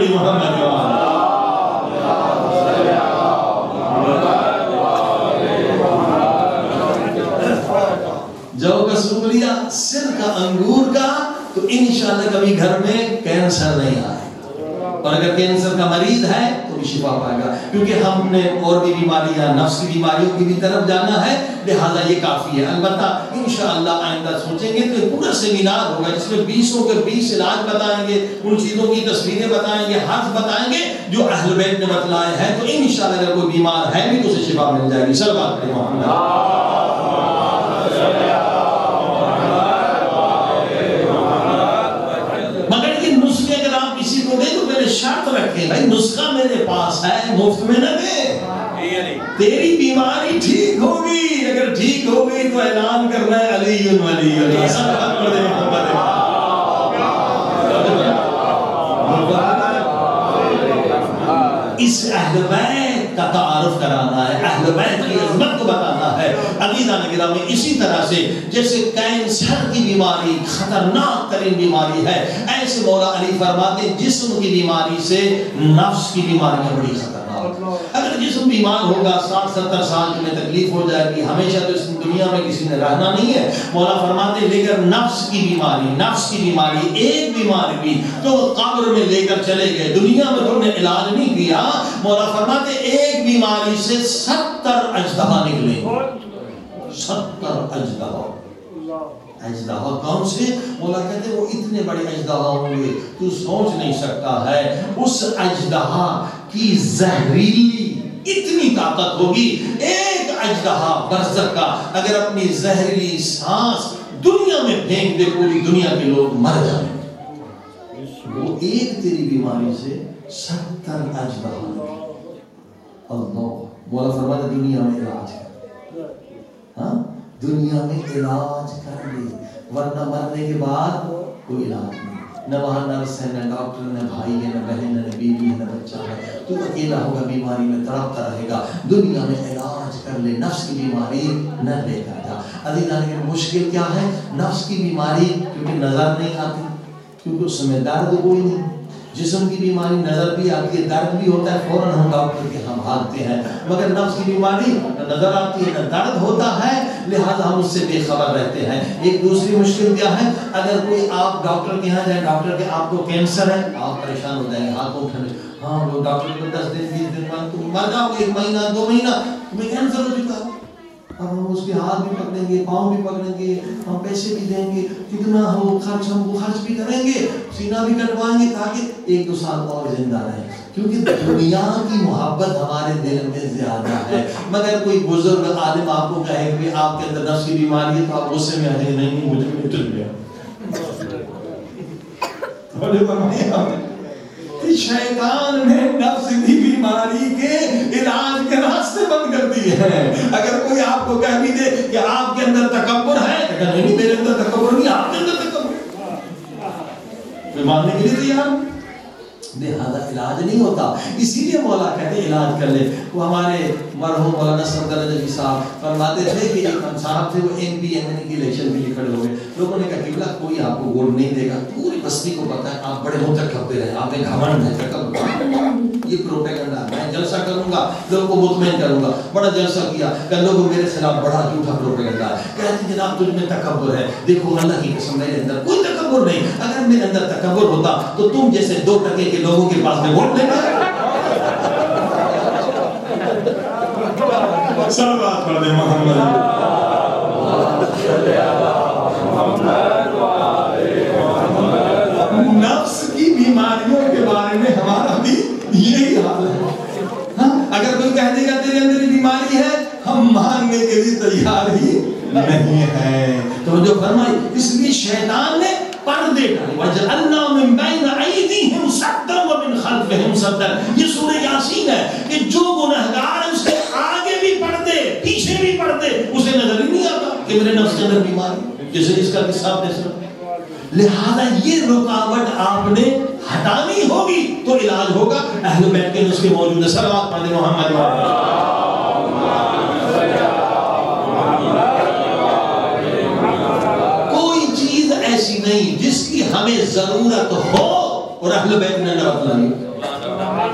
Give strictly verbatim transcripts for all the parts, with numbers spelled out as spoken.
आखिरी मोहम्मद जौ का सूख लिया, सिर का, अंगूर का, तो इंशाअल्लाह कभी घर में कैंसर नहीं आएगा। और अगर कैंसर का मरीज है तो भी शिफा पाएगा, क्योंकि हमने और भी बीमारियां, नफ्स की बीमारियों की भी तरफ जाना है, लिहाजा ये काफी है। अलबत्ता इंशाअल्लाह आइंदा सोचेंगे तो पूरा सेमिनार होगा जिसमें बीसों के बीस इलाज बताएंगे, उन चीजों की तस्वीरें बताएंगे, हर्फ बताएंगे जो अहल बैत ने बतलाए हैं। तो इंशाअल्लाह अगर कोई बीमार है भी तो उसे शिफा मिल जाएगी। सल्लल्लाहु अलैहि वसल्लम। मगर ये नुस्खे अगर आप किसी को दे तो पहले शर्त रखें, भाई नुस्खा मेरे पास है, मुफ्त में न दे। तेरी बीमारी ठीक होगी, अगर ठीक हो गई तो ऐलान करना है अलीयुन वलीयुल्लाह। इस अहले बैत का तारुफ कराना है, अहले बैत की इज्जत को बताना है। अज़ीज़ान गिरामी, इसी तरह से जैसे कैंसर की बीमारी खतरनाक तरीन बीमारी है, ऐसे मौला अली फरमाते जिस्म की बीमारी से नफ्स की बीमारियां बड़ी खतरनाक। अगर जिस्म बीमार होगा, साठ सत्तर साल में तकलीफ हो जाएगी, हमेशा तो इस दुनिया में किसी ने रहना नहीं है। मौला फरमाते लेकर नफ्स की बीमारी, नफ्स की बीमारी एक बीमारी भी तो कब्र में लेकर चले गए, दुनिया में तुमने इलाज नहीं किया। मौला फरमाते एक बीमारी से सत्तर अजदहा निकले, सत्तर अजदहा। अजदहा कौन से? मौला कहते वो इतने बड़े अजदहा होंगे तू सोच नहीं सकता है। उस अजदहा की जहरीली इतनी ताकत होगी, एक अजदहा बरसक का अगर अपनी जहरीली सांस दुनिया में फेंक दे, पूरी दुनिया के लोग मर जाएंगे। वो एक तेरी बीमारी से सत्तर अजदहा। अल्लाह मौला फरमाता दुनिया में इलाज कर, हाँ दुनिया में इलाज कर ले, वरना मरने के बाद कोई इलाज नहीं। न वहाँ नर्स है, न डॉक्टर, न भाई है, न बहन है, न बीवी है, न बच्चा है। तू अकेला होगा, बीमारी में तड़पता रहेगा। दुनिया में इलाज कर ले, नफ्स की बीमारी न लेकर जा। अज़ीज़ान की मुश्किल क्या है? नफ्स की बीमारी क्योंकि नजर नहीं आती, क्योंकि उस समय दर्द कोई नहीं। जिस्म की बीमारी नजर भी आती है, दर्द भी होता है, फौरन हम डॉक्टर के हम भागते हैं। मगर नफ्स की बीमारी न नजर आती है, न दर्द होता है, लिहाजा हम उससे बेखबर रहते हैं। एक दूसरी मुश्किल क्या है? अगर कोई आप डॉक्टर के यहाँ जाए, डॉक्टर के आपको कैंसर है, आप परेशान हो जाएंगे, हाथों उठाने, हाँ वो डॉक्टर को दस दिन बीस दिन बाद तुम मर जाओगे, एक महीना दो महीना तुम्हें कैंसर हो चुका। अब हम उसके हाथ भी पकड़ेंगे, पाँव भी पकड़ेंगे, हम पैसे भी देंगे, कितना हो खर्च हम वो खर्च भी करेंगे, सीना भी कटवाएंगे ताकि एक दो साल और जिंदा रहे। क्योंकि दुनिया की मोहब्बत हमारे दिल में ज्यादा है। मगर कोई बुजुर्ग आलिम आपको कहे कि आपके अंदर नफ्स की बीमारी है, तो आप गुस्से में आ जाएंगे, नहीं नहीं मुझे उतर गया। शैतान ने नफ्स की बीमारी के इलाज के रास्ते बंद कर दिए हैं। अगर कोई आपको कह भी दे कि आपके अंदर तकब्बुर है, नहीं मेरे अंदर तकब्बुर नहीं, आपके अंदर तकब्बुर, तो मानने के लिए तैयार। लिहाजा इलाज नहीं होता, इसीलिए मौला कहते इलाज कर ले। वो हमारे मरहूम मौलाना सफदर नदवी साहब फरमाते थे कि एक हम साहब थे, वो एम पी एम एन की इलेक्शन के लिए खड़े हो गए। लोगों ने कहा किबला कोई आपको वोट नहीं देगा, पूरी बस्ती को पता है आप बड़े मुतकब्बिर हैं, आप में घमंड है, ये प्रोपेगेंडा, मैं जलसा करूंगा, लोगों को मुतमईन करूंगा। बड़ा जलसा किया, कल लोगों मेरे खिलाफ बड़ा झूठा प्रोपेगेंडा है, कहते जनाब तुझ में तकब्बुर है। देखो अल्लाह की कसम मेरे अंदर कोई तकब्बुर नहीं। अगर मेरे अंदर तकब्बुर होता तो तुम जैसे दो टके के लोगों के पास में वोट लेना। सल्लल्लाहु अलैहि मोहम्मद। नफ्स की बीमारियों के बारे में हमारा भी यही हाल है। हाँ? अगर कोई कह देगा तेरे अंदर बीमारी है, हम मानने के लिए तैयार ही नहीं है। तो जो फरमाई, इसलिए शैतान ने पर्दे डाले, वजअलना मिन बैन अयदीहिम सद्दन व मिन खल्फिहिम सद्दन। ये सूरह यासीन है कि जो गुनहगार है उसके आगे भी पर्दे, पीछे भी पर्दे, उसे नजर ही नहीं आता कि मेरे नफ्स के अंदर बीमारी, जैसे इसका किस्सा आपने सुना। लिहाजा ये रुकावट आपने हटानी होगी तो इलाज होगा। अहले बैत के नुस्खे मौजूद है। सल्लल्लाहु अलैहि मोहम्मद। कोई चीज ऐसी नहीं जिसकी हमें जरूरत हो और अहले बैत ने न बतलाई।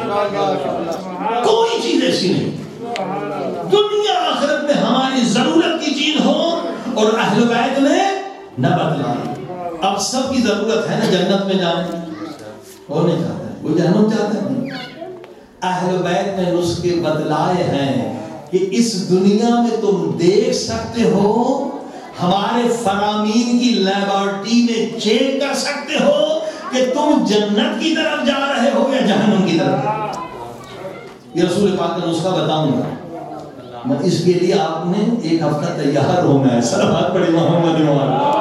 کوئی چیز ایسی نہیں دنیا آخرت میں ہماری ضرورت کی چیز ہو اور اہل بیت نے نہ بدلائی. اب سب کی ضرورت ہے نا جنت میں جانے, وہ نہیں چاہتا ہے, وہ جہنم چاہتا ہے نہیں. اہل بیت نے نسخے بدلائے ہیں کہ اس دنیا میں تم دیکھ سکتے ہو, ہمارے فرامین کی لیبارٹری میں چیک کر سکتے ہو کہ تم جنت کی طرف جا رہے ہو یا جہنم کی طرف. یہ رسول پاک کا نسخہ بتاؤں گا میں, اس کے لیے آپ نے ایک ہفتہ تیار ہونا ہے. صلوات پڑھیں محمد مولا.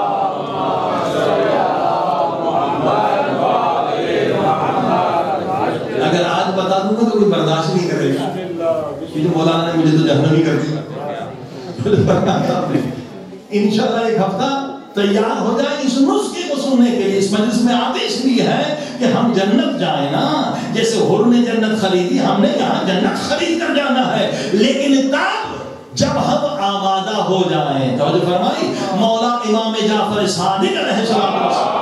اگر آج بتا دوں گا تو کوئی برداشت نہیں کرے گا کہ جو مولانا نے مجھے تو جہنم ہی کر دیا. انشاءاللہ ایک ہفتہ تیار ہو جائے اس نسخے کو سننے کے لیے. اس مجلس میں آتے اس لیے ہے کہ ہم جنت جائیں نا, جیسے حور نے جنت خریدی ہم نے یہاں جنت خرید کر جانا ہے. لیکن تب جب ہم آمادہ ہو جائیں, توجہ فرمائی, مولا امام جعفر صادق علیہ السلام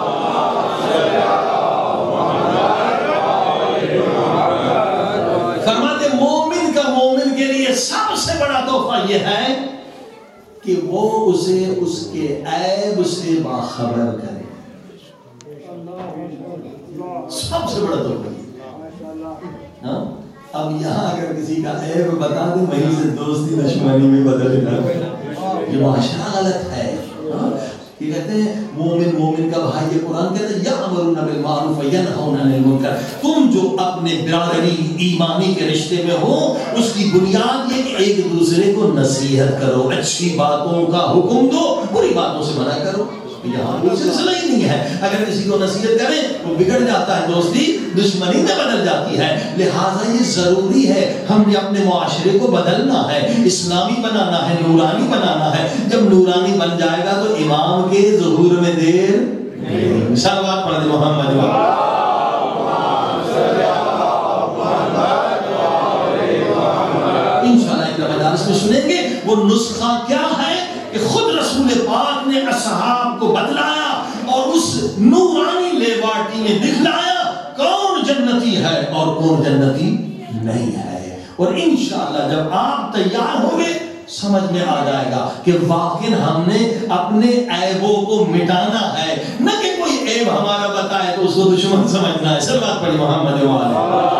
فرماتے مومن کا مومن کے لیے سب سے بڑا تحفہ یہ ہے کہ وہ اسے اس کے عیب سے باخبر کرے. سب سے بڑا تحفہ. اب یہاں اگر کسی کا عیب بتا دیں وہیں سے دوستی دشمنی میں بدل جائے. یہ معاشرہ غلط ہے. یہ کہتے ہیں مومن مومن کا بھائی, یہ قرآن کہتا ہے یأمرون بالمعروف وینہون عن المنکر. تم جو اپنے برادری ایمانی کے رشتے میں ہو اس کی بنیاد یہ کہ ایک دوسرے کو نصیحت کرو, اچھی باتوں کا حکم دو, بری باتوں سے منع کرو. یہاں کوئی سلسلہ ہی نہیں ہے. اگر کسی کو نصیحت کریں تو بگڑ جاتا ہے, دوستی دشمنی میں بدل جاتی ہے. لہٰذا یہ ضروری ہے ہم نے اپنے معاشرے کو بدلنا ہے, اسلامی بنانا ہے, نورانی بنانا ہے. جب نورانی بن جائے گا تو امام کے ظہور میں دیر نہیں. صلوات پڑھ دیں محمد. انشاءاللہ ایک مجالس میں سنیں گے وہ نسخہ کیا ہے کہ خود رسول پاک نے اصحاب کو بدلایا اور اس نورانی لیبارٹری میں دکھلایا کون جنتی ہے اور کون جنتی نہیں ہے. اور انشاءاللہ جب آپ تیار ہوں گے سمجھ میں آ جائے گا کہ واقعی ہم نے اپنے عیبوں کو مٹانا ہے, نہ کہ کوئی عیب ہمارا بتائے تو اس کو دشمن سمجھنا ہے. صلوات پڑھی محمد والے.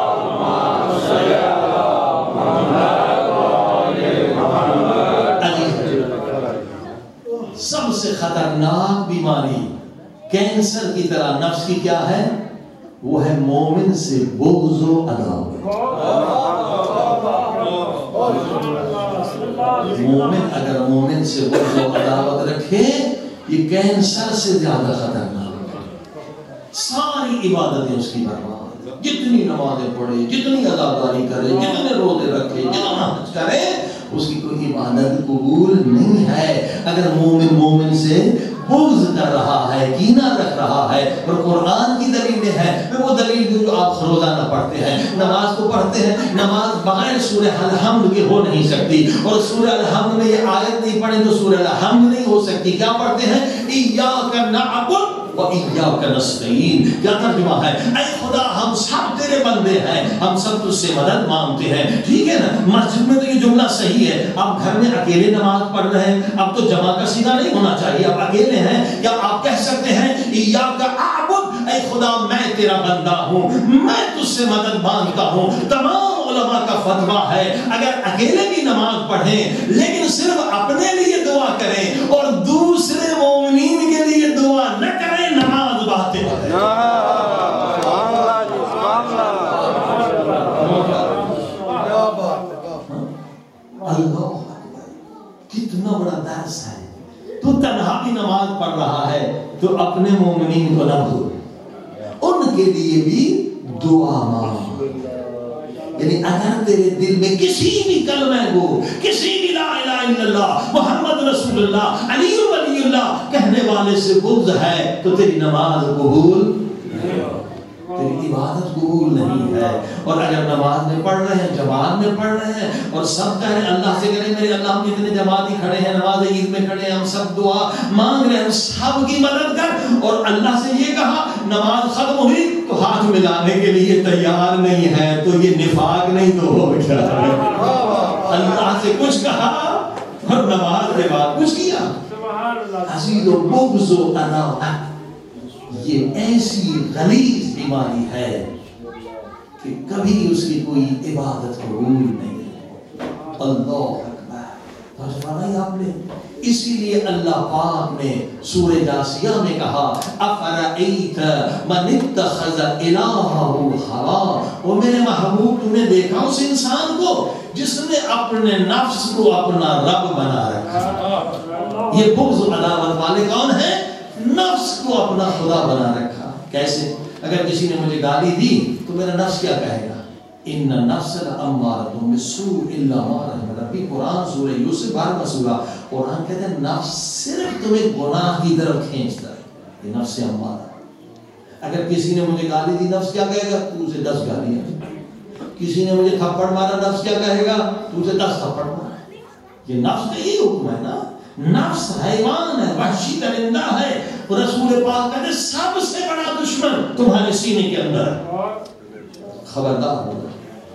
سب سے خطرناک بیماری کینسر کی طرح نفس کی کیا ہے؟ وہ ہے مومن سے بغض و عداوت. مومن اگر مومن سے بغض و عداوت رکھے یہ کینسر سے زیادہ خطرناک ہے. ساری عبادتیں اس کی برباد, جتنی نمازیں پڑھے, جتنی عزاداری کرے, جتنے روزے رکھے, جتنا حج کرے, اس کی کوئی عبادت قبول نہیں ہے. اگر مومن مومن سے بغض کر رہا ہے, کینہ رکھ رہا ہے. اور قرآن کی دلیلیں ہیں, وہ دلیل جو آپ روزانہ پڑھتے ہیں, نماز کو پڑھتے ہیں, نماز بغیر سورہ الحمد کے ہو نہیں سکتی, اور سورہ الحمد میں یہ آیت نہیں پڑھیں تو سورہ الحمد نہیں ہو سکتی. کیا پڑھتے ہیں؟ ایاک نعبد وَإِيَّاكَ نَسْتَعِينُ. کیا ترجمہ ہے؟ اے خدا ہم سب تیرے بندے ہیں, ہم سب تجھ سے مدد مانگتے ہیں. ٹھیک ہے نا, مسجد میں تو یہ جملہ صحیح ہے. آپ گھر میں اکیلے نماز پڑھ رہے ہیں, اب تو جمع کا سیدھا نہیں ہونا چاہیے, آپ اکیلے ہیں. کیا آپ کہہ سکتے ہیں ایاک اعبد, اے خدا میں تیرا بندہ ہوں, میں تجھ سے مدد مانگتا ہوں. تمام علماء کا فتویٰ ہے اگر اکیلے بھی نماز پڑھیں لیکن صرف اپنے لیے دعا کریں اور دوسرے مومنین کے لیے دعا نہ کریں, نماز باطل ہے. اللہ کتنا بڑا درس ہے. تو تنہا بھی نماز پڑھ رہا ہے تو اپنے مومنین کو نہ بھول, ان کے لیے بھی دعا مانگ. یعنی اگر تیرے دل میں کسی بھی کلمہ کو, کسی بھی لا الہ الا اللہ محمد رسول اللہ علی ولی اللہ کہنے والے سے بغض ہے تو تیری نماز قبول نہیں. تیری عبادت قبول نہیں ہے. اور اگر نماز میں پڑھ رہے ہیں, جماعت میں پڑھ رہے ہیں, اور سب کہہ رہے ہیں اللہ سے کریں میرے اللہ, ہم جتنے جماعتی کھڑے ہیں نماز عید میں کھڑے ہیں, ہم سب دعا مانگ رہے ہیں, ہم سب کی مدد کر, اور اللہ سے یہ کہا نماز ختم ہوئی تو ہاتھ ملانے کے لیے تیار نہیں ہے, تو یہ نفاق نہیں تو ہو گیا. اللہ سے کچھ کہا اور نماز کے بعد کچھ کیا. حسید و بغض و عداوت یہ ایسی غلیظ بیماری ہے کہ کبھی اس کی کوئی عبادت قبول نہیں ہے. اللہ اکبر. فرمایا آپ نے, اسی لیے اللہ پاک نے سورہ جاسیہ میں کہا افرأیت من اتخذ الہہ ہوا, وہ میرے محبوب تم نے دیکھا اس انسان کو جس نے اپنے نفس کو اپنا رب بنا رکھا. یہ بغض و عداوت والے کون ہیں؟ نفس کو اپنا خدا بنا رکھا. کیسے؟ اگر کسی نے مجھے گالی دی تو میرا نفس کیا کہے گا؟ ان النفس لامارۃ بالسوء الا ما رحم ربی. قرآن سورہ یوسف بارہواں سورہ. قرآن کہتے ہیں نفس صرف تمہیں گناہ کی طرف کھینچتا ہے, یہ نفس امارہ. اگر کسی نے مجھے گالی دی نفس کیا کہے گا؟ تو اسے دس گالیاں. کسی نے مجھے تھپڑ مارا نفس کیا کہے گا؟ تو اسے دس تھپڑ مارا. یہ نفس کا یہی حکم ہے نا. نفس حیوان ہے, وحشی درندہ ہے. رسول پاک کہتے ہیں سب سے بڑا دشمن تمہارے سینے کے اندر ہے, خبردار ہوگا.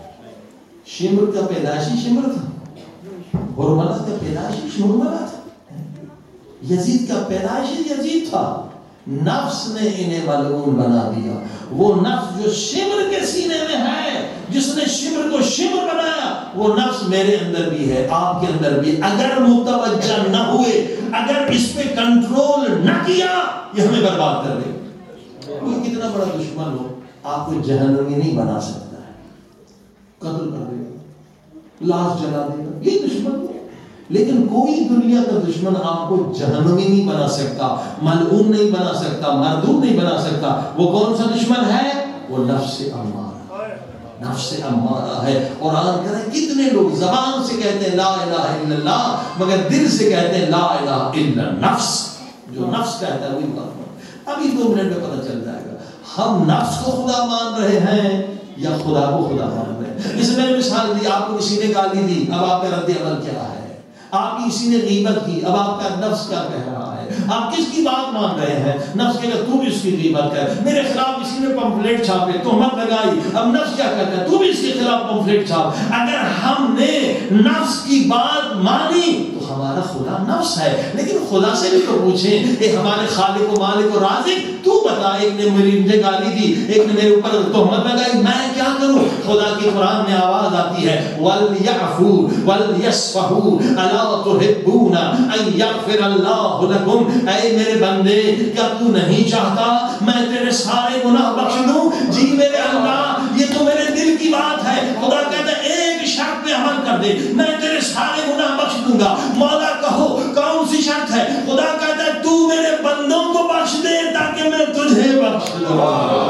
شمر کا پیدائشی شمر تھا, ہرملہ کا پیدائشی ہرملہ تھا, یزید کا پیدائشی یزید تھا. نفس نے انہیں ملعون بنا دیا. وہ نفس جو شمر کے سینے میں ہے, جس نے شمر کو شمر بنایا, وہ نفس میرے اندر بھی ہے, آپ کے اندر بھی. اگر متوجہ نہ ہوئے, اگر اس پہ کنٹرول نہ کیا, یہ ہمیں برباد کر دے. کوئی کتنا بڑا دشمن ہو آپ کو جہنمی نہیں بنا سکتا ہے. قتل کر دے گا, لاش جلا دے گا, یہ دشمن ہے. لیکن کوئی دنیا کا دشمن آپ کو جہنمی نہیں بنا سکتا, ملعون نہیں بنا سکتا, مردود نہیں بنا سکتا. وہ کون سا دشمن ہے؟ وہ نفس امارہ, نفس امارہ ہے. اور آن کریں کتنے لوگ زبان سے کہتے ہیں لا الہ الا اللہ, مگر دل سے کہتے ہیں لا الہ الا النفس. جو نفس کہتا ہے وہی بات. ابھی دو منٹ میں پتہ چل جائے گا ہم نفس کو خدا مان رہے ہیں یا خدا کو خدا مان رہے ہیں. اس میں مثال دی, آپ کو کسی نے گالی دی, اب آپ کا رد عمل کیا ہے؟ آپ کی کسی نے غیبت کی, اب آپ کا نفس کیا کہہ رہا ہے؟ آپ کس کی بات مان رہے ہیں؟ نفس کہے گا تو بھی اس کی غیبت کر. میرے خلاف کسی نے پمفلیٹ چھاپے, تہمت لگائی, اب نفس کیا کہتا ہے؟ تو بھی اس کے خلاف پمفلیٹ چھاپ. اگر ہم نے نفس کی بات مانی تو ہمارا خدا نفس ہے. لیکن خدا سے بھی تو پوچھیں, اے ہمارے خالق و مالک و رازق, تو بتا, ایک نے مجھے گالی دی, ایک نے میرے اوپر تہمت لگائی, میں کیا کروں؟ خدا کی قرآن میں آواز آتی ہے وَلْيَعْفُوا وَلْيَصْفَحُوا أَلَا تُحِبُّونَ أَن يَغْفِرَ اللَّهُ لَكُمْ. اے میرے بندے, کیا تو نہیں چاہتا میں تیرے سارے گناہ بخش دوں؟ جی میرے اللہ, یہ تو میرے دل کی بات ہے. خدا کہتا ہے ایک شرط پہ عمل کر دے, میں تیرے سارے گناہ بخش دوں گا. مولا کہو کون سی شرط ہے؟ خدا کہتا ہے تو میرے بندوں کو بخش دے تاکہ میں تجھے بخش دوں.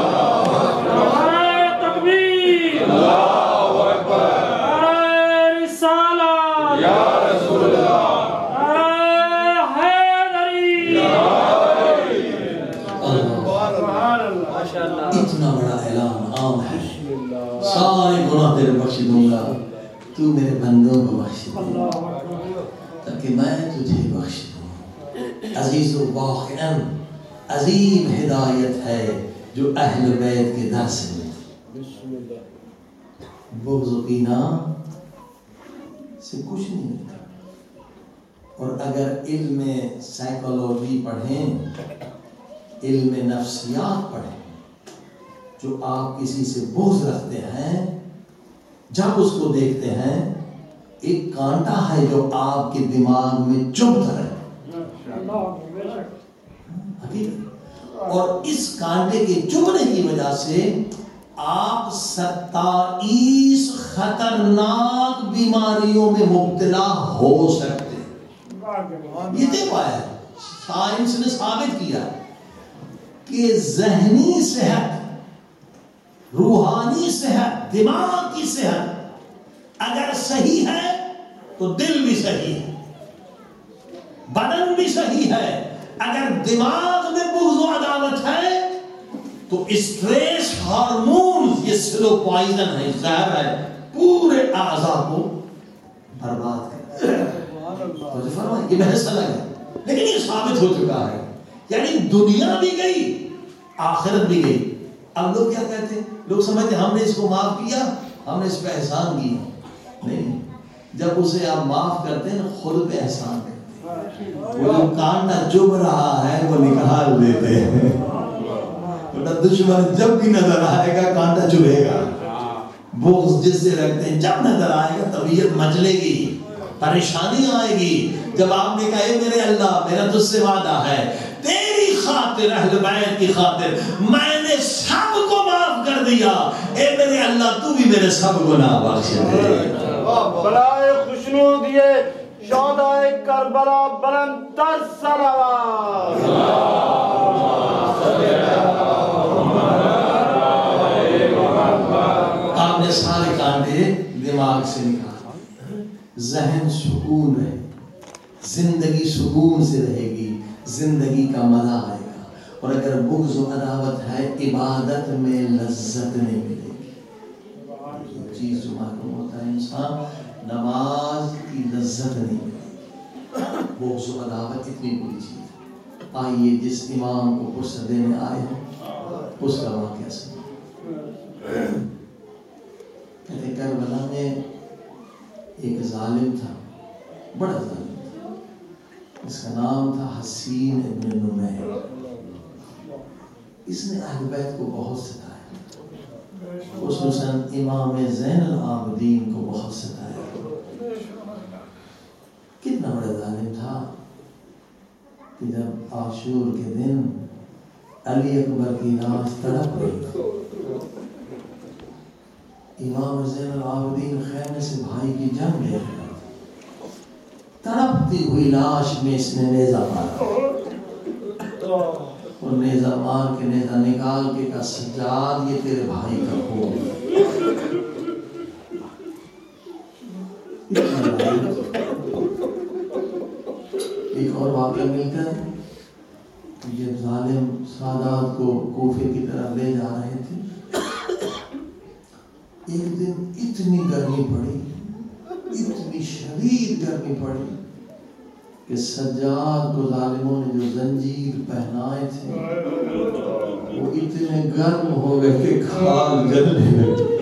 تکبیر, اللہ اکبر, رسالہ یا رسول اللہ, حیدری, اتنا بڑا اعلان عام ہے, سارے گناہ تیرے بخش دوں گا, تو میرے بندوں کو بخش دے تاکہ میں تجھے بخش دوں. عزیز و واقعاً عظیم ہدایت ہے جو اہل بیت کے در سے ملتی. بغض و کینہ سے کچھ نہیں ملتا. اور اگر علم سائیکالوجی پڑھیں, علم نفسیات پڑھیں, جو آپ کسی سے بغض رکھتے ہیں, جب اس کو دیکھتے ہیں ایک کانٹا ہے جو آپ کے دماغ میں چبھتا ہے, اور اس کانٹے کے چبھنے کی وجہ سے آپ ستائیس خطرناک بیماریوں میں مبتلا ہو سکتے ہیں. یہ طے پایا ہے, سائنس نے ثابت کیا کہ ذہنی صحت, روحانی صحت, دماغ کی صحت اگر صحیح ہے تو دل بھی صحیح ہے, بدن بھی صحیح ہے. اگر دماغ میں بغض و عداوت ہے تو اسٹریس ہارمونز یہ سلو پوائزن ہے، زہر ہے، پورے اعضاء کو برباد کرتا ہے۔ تو فرمایا یہ بحث الگ ہے، لیکن یہ ثابت ہو چکا ہے، یعنی دنیا بھی گئی آخرت بھی گئی۔ اب لوگ کیا کہتے ہیں؟ لوگ سمجھتے ہیں ہم نے اس کو معاف کیا، ہم نے اس پہ احسان کیا۔ نہیں، جب اسے آپ معاف کرتے ہیں خود پہ احسان کرتے ہیں۔ وہ جو کانٹا چبھ رہا ہے وہ نکال دیتے ہیں، دشمن جب بھی نظر آئے گا کانٹا چبھے گا۔ بغض جس سے رکھتے ہیں جب نظر آئے گا طبیعت مچلے گی، پریشانی آئے گی۔ جب آپ نے کہا اے میرے اللہ میرا تجھ سے وعدہ ہے تیری خاطر، اہل بیت کی خاطر میں نے سب کو معاف کر دیا، اے میرے اللہ تو بھی میرے سب گناہ بخش دے۔ بلائے خوشنود یہ شہدائے کربلا بلند تر صلوات۔ آپ نے سارے کانٹے دماغ سے نکالا، ذہن سکون رہے، زندگی سکون سے رہے گی، زندگی کا مزہ آئے گا۔ اور اگر بغض و عداوت ہے عبادت میں لذت نہیں ملے گی۔ چیز جو معلوم ہوتا ہے انسان نماز کی لذت نہیں ملے گی۔ بغض و عداوت اتنی بری چیز ہے۔ آئیے جس امام کو پرسہ دینے آئے ہیں اس کا واقعہ سنیں۔ کہتے کربلا میں ایک ظالم تھا، بڑا ظالم تھا، اس کا نام تھا حسین ابن نمیر۔ اس نے اہل بیت کو بہت ستایا، خصوصاً امام زین العابدین کو بہت ستایا۔ کتنا بڑا ظالم تھا کہ جب عاشور کے دن علی اکبر کی لاش تڑپ رہی، امام زین العابدین خیمے سے بھائی کی جنگ لے رہا، تڑپتی ہوئی لاش میں اس نے نیزہ مارا، اور نیزہ مار کے نیزہ نکال کے کہا سجاد یہ تیرے بھائی کا خون ہے۔ ایک اور واقعہ ملتا ہے، جب ظالم سادات کو کوفے کی طرف لے جا رہے تھے، ایک دن اتنی گرمی پڑی، اتنی شدید گرمی پڑی کہ سجاد کو ظالموں نے جو زنجیر پہنائے تھے وہ اتنے گرم ہو گئے کہ کھال جلنے لگے۔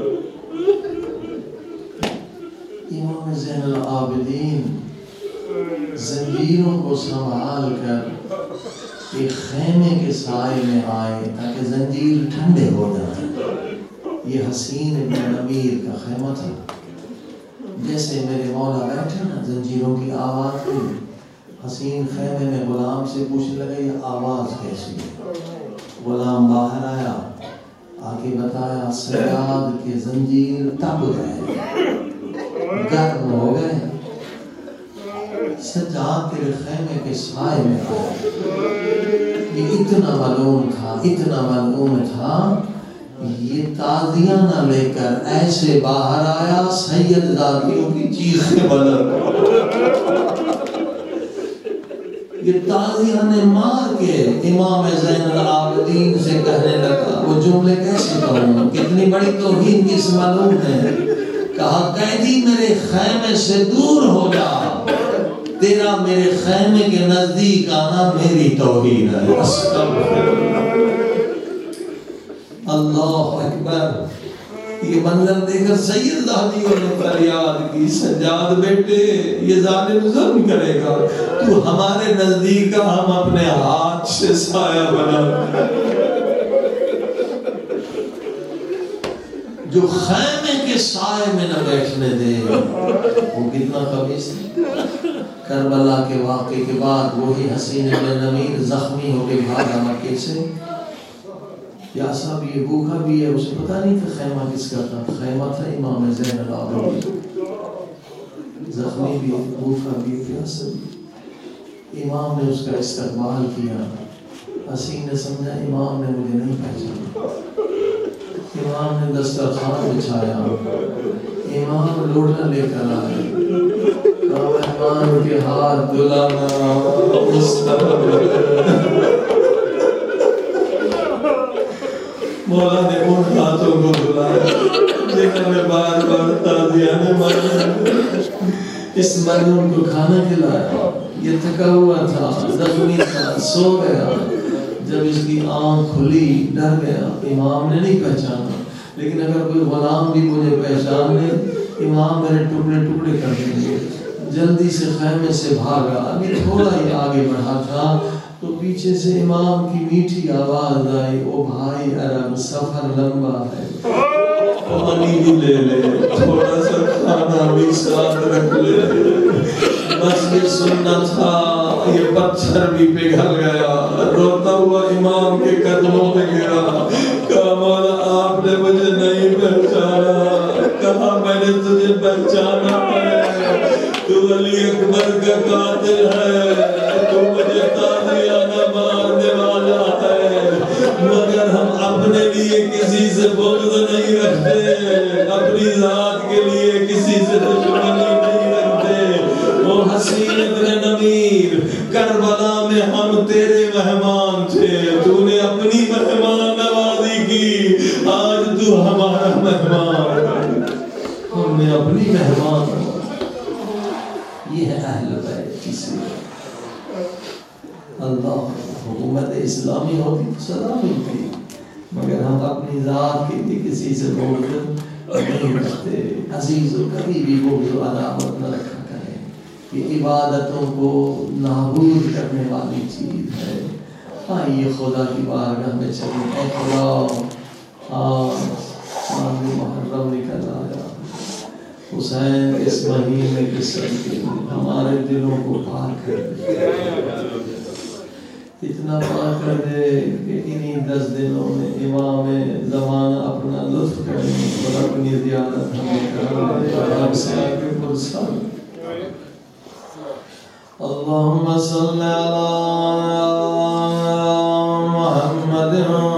امام زین العابدین زنجیروں کو سنبھال کر ایک خیمے کے سائے میں آئے تاکہ زنجیر ٹھنڈے ہو جائیں۔ یہ حسین ابن نمیر کا خیمہ تھا۔ جیسے میرے مولا بیٹھے نا زنجیروں کی آواز ہوئی، حسین خیمے میں غلام سے پوچھنے لگے یہ آواز کیسی ہے؟ غلام باہر آیا، آگے بتایا سجاد کے زنجیر تپ گئے، گرم ہو گئے۔ سجاد تیرے خیمے کے سائے میں آیا۔ یہ اتنا ملعون تھا، اتنا ملعون تھا، یہ تازیہ نہ لے کر ایسے باہر آیا سید زادیوں کی چیخیں بلند، یہ تازیہ نے مار کے امام زین العابدین سے کہنے لگا، وہ جملے کیسے کہوں، کتنی بڑی توہین کی اس معلوم ہے۔ کہا قیدی میرے خیمے سے دور ہو جا، تیرا میرے خیمے کے نزدیک آنا میری توہین ہے۔ اللہ اکبر۔ یہ منظر دیکھ کر سید زادیوں نے فریاد کی، سجاد بیٹے یہ ظالم ظلم کرے گا، تو ہمارے نزدیک ہم اپنے ہاتھ سے سایہ بنا، جو خیمے کے سائے میں نہ بیٹھنے دے۔ وہ کتنا خبیث ہے۔ کربلا کے واقعے کے بعد وہی حسین ابن نمیر زخمی ہو کے بھاگا مکے سے۔ یا صاحب یہ بھوکا بھی ہے، اسے پتہ نہیں تھا خیمہ کس کا تھا، خیمہ تھا امام زین العابدین۔ زخمی بھی، بھوکا بھی، پیاسا بھی۔ امام نے اس کا استقبال کیا۔ حسین نے سمجھا امام نے مجھے نہیں پہچانا۔ امام نے دسترخوان بچھایا، امام لوٹا لے کر آئے، کہا مہمان کے ہاتھ دھلانا مستحب ہے۔ مولا نے ان ہاتھوں کو بلایا جنہوں نے بار بار تازیانے مارے، اس مجنون کو کھانا کھلایا، یہ تھکا ہوا تھا، زخمی تھا، سو گیا، جب اس کی آنکھ کھلی ڈر گیا، امام نے نہیں پہچانا، لیکن اگر کوئی غلام بھی مجھے پہچان لے امام میرے ٹکڑے ٹکڑے کر دیں گے، جلدی سے خیمے سے بھاگا، ابھی تھوڑا ہی آگے بڑھا تھا تو پیچھے سے امام کی میٹھی آواز آئی، او بھائی عرب سفر لمبا ہے، پانی بھی لے لے، تھوڑا سا کھانا بھی ساتھ رکھ لے، بس یہ سننا تھا، یہ پتھر بھی پگھل گیا، روتا ہوا امام کے قدموں پہ گرا، کہا مولا آپ نے مجھے نہیں پہچانا، کہا میں نے تجھے پہچانا ہے، تو علی اکبر کا قاتل ہے، تو مجھے تازیانہ مارنے والا ہے، مگر ہم اپنے لیے کسی سے بغض نہیں رکھتے، اپنی ذات کے لیے کسی سے دشمنی نہیں رکھتے، وہ حسین ابن نمیر کربلا میں ہم تیرے مہمان تھے، تو نے اپنی مہمان نوازی کی، آج تو ہمارا مہمان، ہم نے اپنی مہمان، یہ ہے اہل بیت کی سیرت۔ اللہ حکومت اسلامی ہوتی تو سزا ملتی، مگر ہم اپنی ذات کے لیے کسی سے بغض نہیں رکھتے، عزیز و کبھی بھی بغض و عداوت نہ رکھا کریں، یہ عبادتوں کو نابود کرنے والی چیز ہے۔ آئیے خدا کی بارگاہ میں چلیں، اے خدا آج ماہ محرم نکل آیا، حسین اس مہینے کے صدقے ہمارے دلوں کو پاک کر دے، اتنا پاک کر دے کہ انہی دس دنوں میں امام زمانہ اپنا لطف کریں اور اپنی زیارت ہمیں کریں، ہم سے آگے پرسان۔ اللہم صلی علی محمد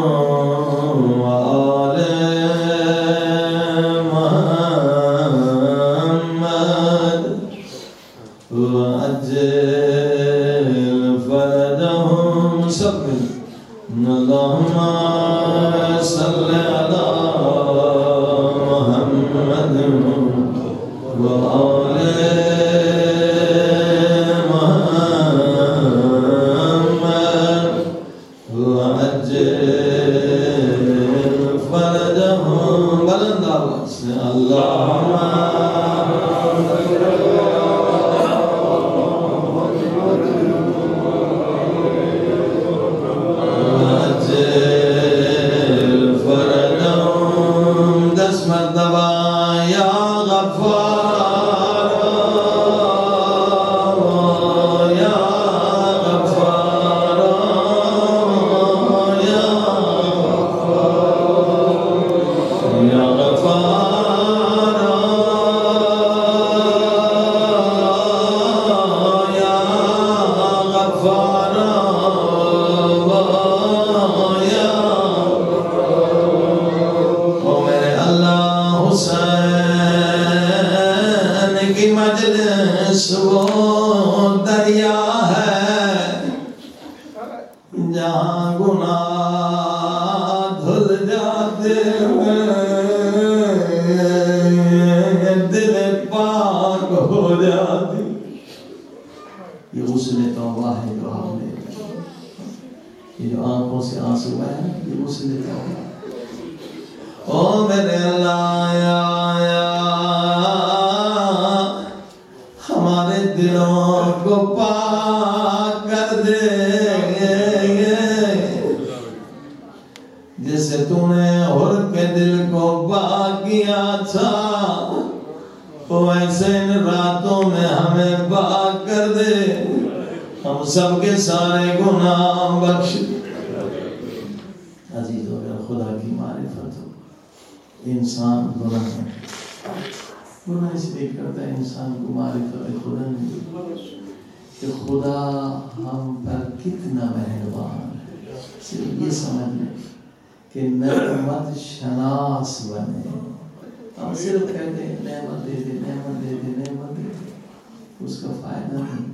اس کا فائدہ نہیں،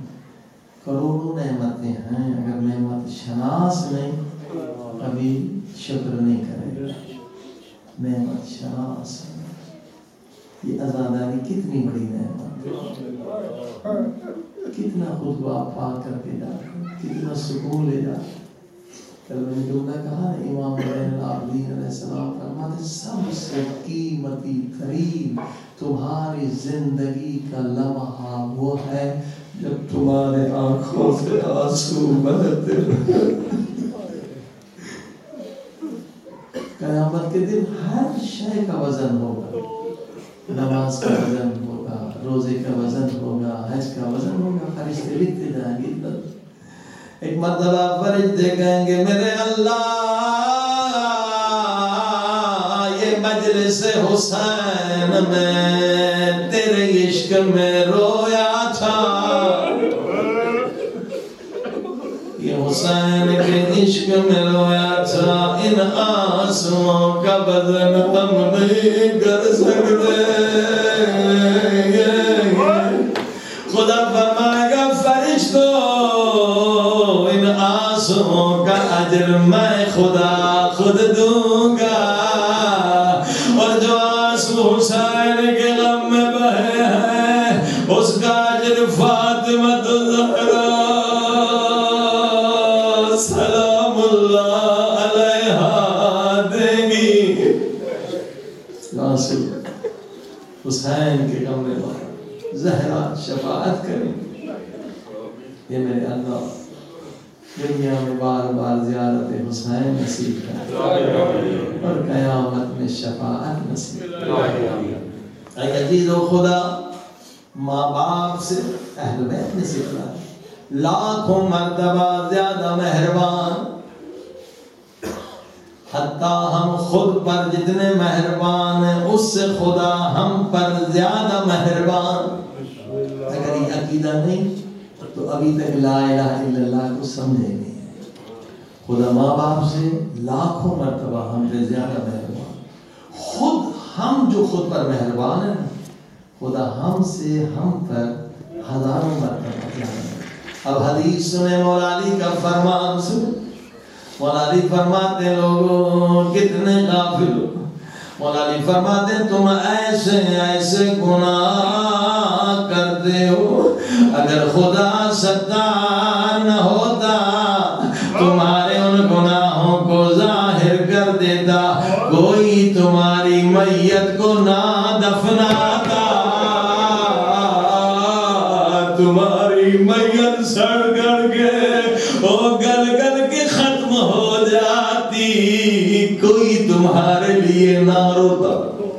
کروڑوں نعمتیں ہیں، اگر نعمت شناس نہیں ابھی شکر نہیں کرے گا۔ نعمت شناس ہے. یہ عزاداری کتنی بڑی نعمت، کتنا خطبہ پا کر کے جاتا، کتنا سکون لے جاتا. کل میں نے جملہ کہا نا، امام زین العابدین علیہ السلام فرماتے سب سے قیمتی ترین تمہاری زندگی کا لمحہ وہ ہے جب تمہارے آنکھوں سے آنسو بہتے. قیامت کے دن ہر شے کا وزن ہوگا، نماز کا وزن ہوگا، روزے کا وزن ہوگا، حج کا وزن ہوگا. فرشتے لکھتے جائیں گے. ایک مرتبہ فرشتے کہیں گے میرے اللہ یہ مجلس حسین میں تیرے عشق میں رویا تھا، یہ حسین کے عشق میں رویا تھا، ان آنسوؤں کا بدن ہم نہیں کر سکتے. خدا فرمائے گا فرشتوں ان آنسوؤں کا اجر میں خدا خود دوں گا، اور جو آنسو حسین کے غم میں بہے ہیں اس کا اجر فاطمہ الزہرا سلام اللہ علیہا دیں گی. آنسو حسین کے غم میں بہے، زہرا شفاعت کریں. یہ میرے اللہ دنیا میں بار بار زیارت حسین نصیب کرے اور قیامت میں شفاعت نصیب کرے. اے عزیز و خدا، ماں باپ سے اہل بیت نے سکھلا لاکھوں مرتبہ زیادہ مہربان. حتیٰ ہم خود پر جتنے مہربان ہیں اس سے خدا ہم پر زیادہ مہربان. اگر یہ عقیدہ نہیں تو ابھی تک لا الہ الا اللہ کو سمجھے نہیں. خدا ماں باپ سے لاکھوں مرتبہ ہم پہ زیادہ مہربان. خود ہم جو خود پر مہربان ہیں خدا ہم سے ہم پر ہزاروں مرتبہ زیادہ. اب حدیث سنیں مولا علی کا فرمان سنیں. مولا علی فرماتے لوگوں کتنے غافل ہو. مولا علی فرماتے تم ایسے ایسے گناہ کرتے ہو، اگر خدا ستار نہ ہوتا تمہارے ان گناہوں کو ظاہر کر دیتا، کوئی تمہاری میت کو نہ دفناتا، تمہاری میت سڑ گڑ کے او گل گل کے ختم ہو جاتی، کوئی تمہارے لیے نہ روتا.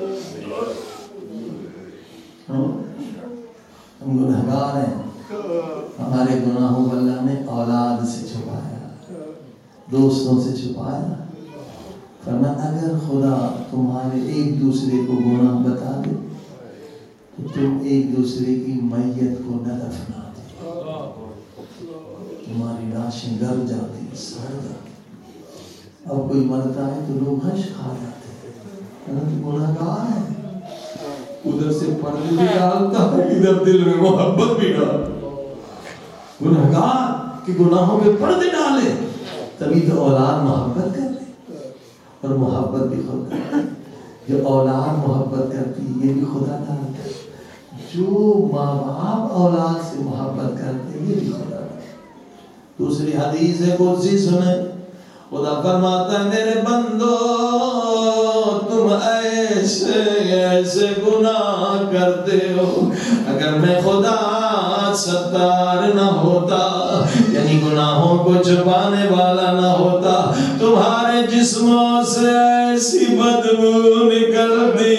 ہم گنہگار ہیں، ہمارے گناہوں کو اللہ نے اولاد سے چھپایا، دوستوں سے چھپایا. فرمایا اگر خدا تمہارے ایک دوسرے کو گناہ بتا دے تو تم ایک دوسرے کی میت کو نہ دفنا دے، تمہاری لاشیں گل جاتی، سڑ جاتی. اب کوئی مرتا ہے تو لوگ ہنش کھا جاتے ہیں، گنہگار ہے. ادھر سے پردے بھی ڈالتا ہے، ادھر دل میں محبت بھی ڈالتا. گنہگار کہ گناہوں پہ پردے ڈالے تبھی تو اولاد محبت کر لے، اور محبت بھی خدا. جو اولاد محبت کرتی یہ بھی خدا ڈالتا. جو ماں باپ اولاد سے محبت کرتے یہ بھی خدا ڈالتا. دوسری حدیث قدسی سنیں. خدا فرماتا ہے میرے بندو تم ایسے ایسے گناہ کرتے ہو، اگر میں خدا ستار نہ ہوتا، یعنی گناہوں کو چھپانے والا نہ ہوتا، تمہارے جسموں سے ایسی بدبو نکلتی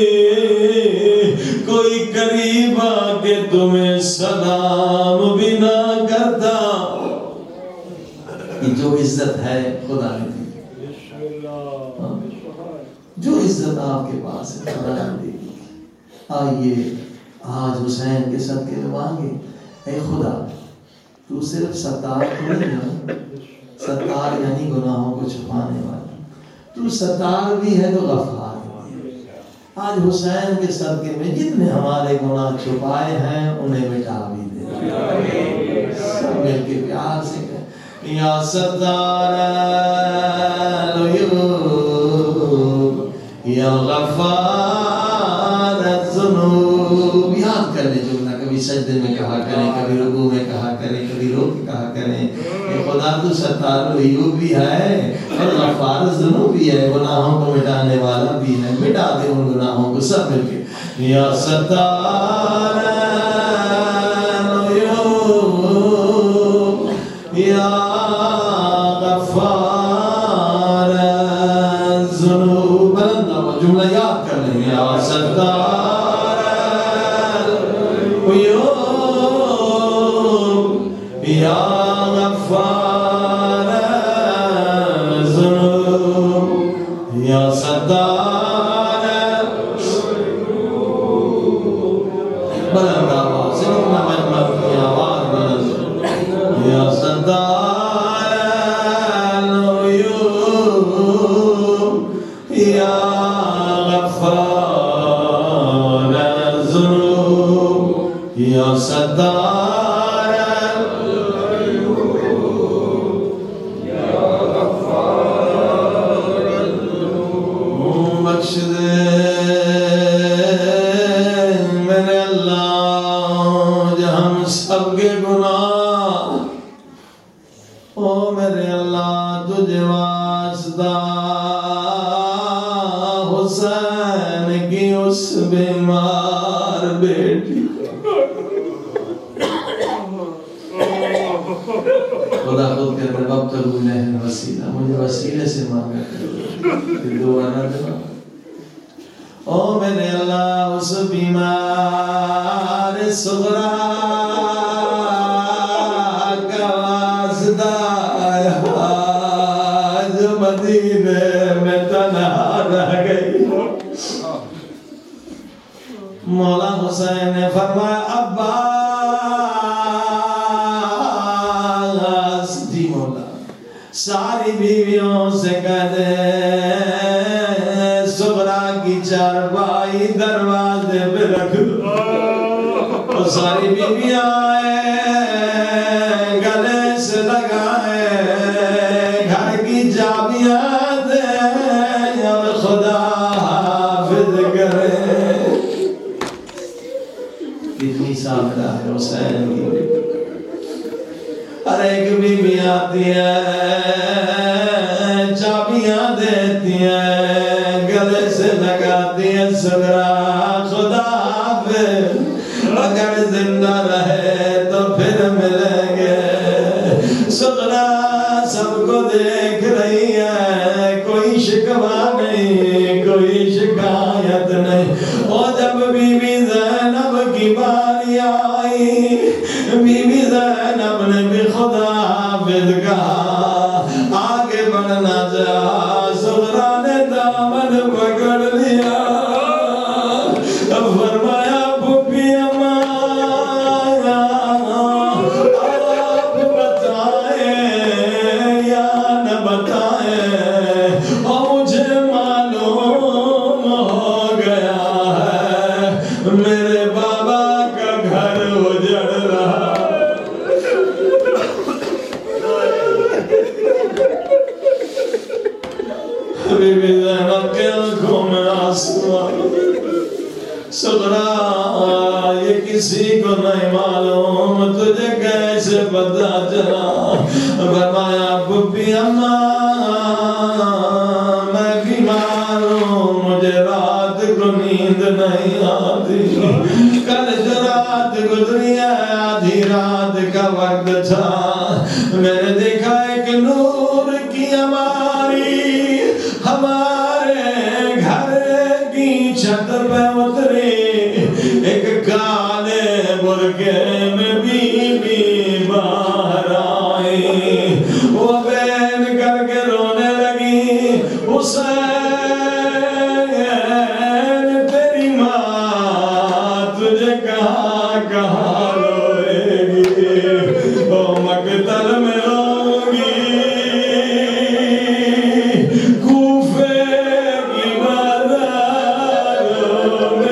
کوئی قریب آ کے تمہیں سلام بھی نہ کرتا. جو عزت ہے خدا نے دی، جو عزت آپ کے پاس ہے خدا نے دی. آئیے آج حسین کے صدقے میں مانگے، اے خدا تو صرف ستار تو نہیں ہے، ستار یعنی گناہوں کو چھپانے والا، تو ستار بھی ہے تو غفار بھی ہے. آج حسین کے صدقے میں جتنے ہمارے گناہ چھپائے ہیں انہیں مٹا بھی دے. سب مل کے پیار سے کہیں یا ستار العیوب یا غفار الذنوب. یاد کر لیں جملہ، کبھی سجدے میں کہا کریں، کبھی رکوع میں کہا کریں، کبھی رو کے کہا کریں کہ خدا تو ستار العیوب بھی ہے اور غفار الذنوب بھی ہے، گناہوں کو مٹانے والا بھی ہے. مٹا دے ان گناہوں کو سب مل کے. یا ستار العیوب یا غفار الذنوب. جملہ یاد کر لیں. یا ستار العیوب یا غفار الذنوب یا ستار العیوب. بلند آواز سے اپنا محمد کی آواز بلند. یا ستار العیوب یا غفار الذنوب یا ستار العیوب یا غفار الذنوب. بخش دے میرے اللہ جو ہم سب کے گناہ، او میرے اللہ تجھے واسطہ حسین کی اس بیمار بیٹی. خدا خود کہتے ہیں اب تک ہے وسیلہ، مجھے وسیلے سے مانگا کرو کہ دعا نہ دعا. او میرے اللہ اس بیمار صغرا کا واسطہ جو مدینے میں تنہا رہ گئی. مولا حسین نے فرمایا عباس جی مولا ساری بیویوں سے کہہ دے صغرا کی چارپائی دروازے پہ رکھ دو. اور ساری بیویاں آئے گلے سے لگائے گھر کی چابیاں دے اور خدا حافظ کرے. کتنی سامدہ ہے حسین کی. ہر ایک بی بی آتی ہے چابیاں دیتی ہیں گلے سے لگاتی ہیں صغرا خدا حافظ اگر زندہ رہے تو پھر ملیں گے. صغرا سب کو دیکھ رہی ہے، کوئی شکوہ نہیں، کوئی شکایت نہیں. اور جب بی بی زینب کی باری آئی، بی بی زینب نے بھی خدا حافظ کہا، آگے بڑھنا چاہا. صغرا نے دامن پکڑ لیا، فرمایا پھوپھی اماں آپ بتائیں یا نہ بتائیں، اور مجھے معلوم ہو گیا ہے میرے بابا کا گھر اجڑ رہا. بی بی زینب کے آنکھوں میں آنسو آئے. صغرا یہ کسی کو نہیں معلوم، تجھے کیسے پتا چلا؟ فرمایا پھوپھی اماں میں بیمار ہوں، مجھے رات کو نیند نہیں آتی. کل جو رات گزری ہے آدھی رات کا وقت تھا، میں نے دیکھا ایک نور کی ہماری ہمارے گھر کی چھت پہ اتری. ایک کالے برقعے میں بی بی باہر آئی، وہ بین کر کے رونے لگی. حسین تیری ماں تجھے کہاں کہاں روئے گی، وہ مقتل میں روگی، کوفے کی بازاروں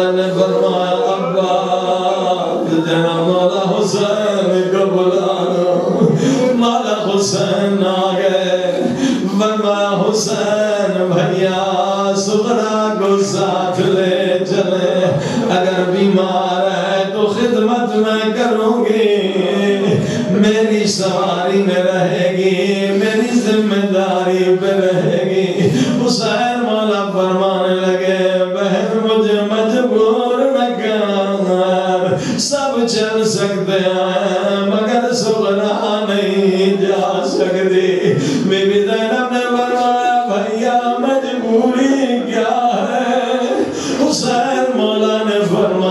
مولا نے فرمایا ابا جنا مولا حسین کو بلا لو. مولا حسین آ گئے. فرمایا حسین بھیا سغرا کو ساتھ لے چلے. اگر بیمار ہے تو خدمت میں کروں گی, میری سواری میں رہے گی, میری ذمہ داری پہ رہے گی. حسین مولا فرمانے لگے بہن مجھے مجبور نہ کر, سب چل سکتے ہیں مگر سغرا نہیں جا سکتی. بی بی زینب نے فرمایا بھیا مجبوری کیا ہے؟ حسین مولا نے فرمایا